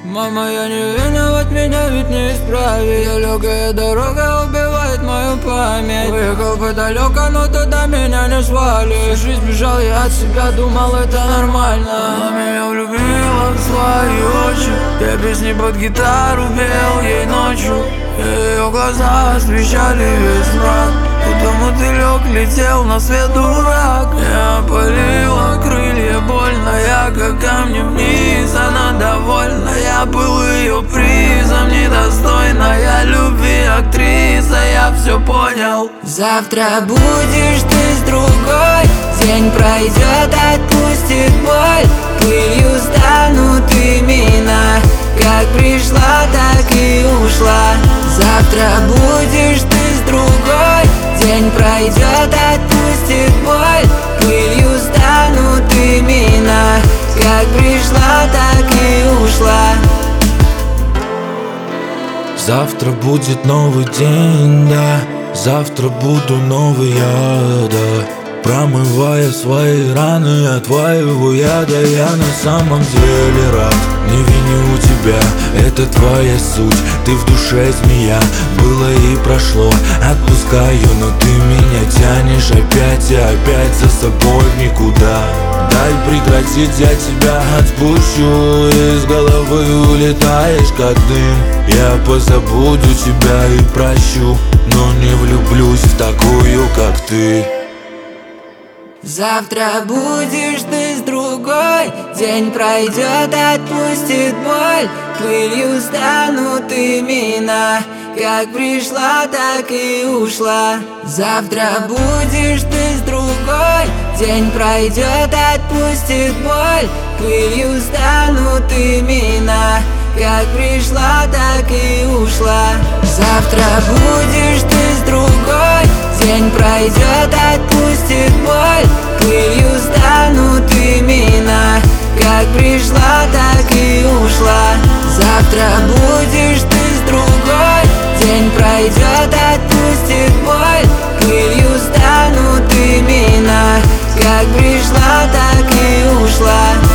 Мама, я не виноват, меня ведь не исправить. Далекая дорога убивает мою память. Выехал подалеку, но туда меня не звали. Всю жизнь бежал я от себя, думал, это нормально. Она меня влюбила в свои очи. Я песни под гитару пел ей ночью. Ее глаза освещали весь мрак. Будто мотылек летел на свет дурак. Я опалила крылья, больно, я как камни вниз. Она довольна, я был ее призом. Недостойная любви актриса, я все понял. Завтра будешь ты с другой. День пройдет, отпустит боль. Пылью станут имена. Как пришла, так и ушла. Завтра будешь ты с другой. День пройдет, отпустит боль. Пылью станут имена. Как пришла, так и ушла. Завтра будет новый день, да. Завтра буду новый я, да. Промывая свои раны от твоего яда. Я на самом деле рад, не виню тебя, это твоя суть. Ты в душе змея, было и прошло. Отпускаю, но ты меня тянешь опять и опять за собой в никуда. Дай прекратить, я тебя отпущу. Из головы улетаешь как дым. Я позабуду тебя и прощу, но не влюблюсь в такую, как ты. Завтра будешь ты с другой. День пройдет, отпустит боль. Пылью станут имена. Как пришла, так и ушла. Завтра будешь ты с другой. День пройдет, отпустит боль. Пылью станут имена. Как пришла, так и ушла. Завтра будешь ты с другой. День пройдет, отпустит боль. Пылью станут имена. Как пришла, так и ушла. Завтра будешь ты с другой. День пройдет, отпустит боль. Пылью станут имена. Как пришла, так и ушла.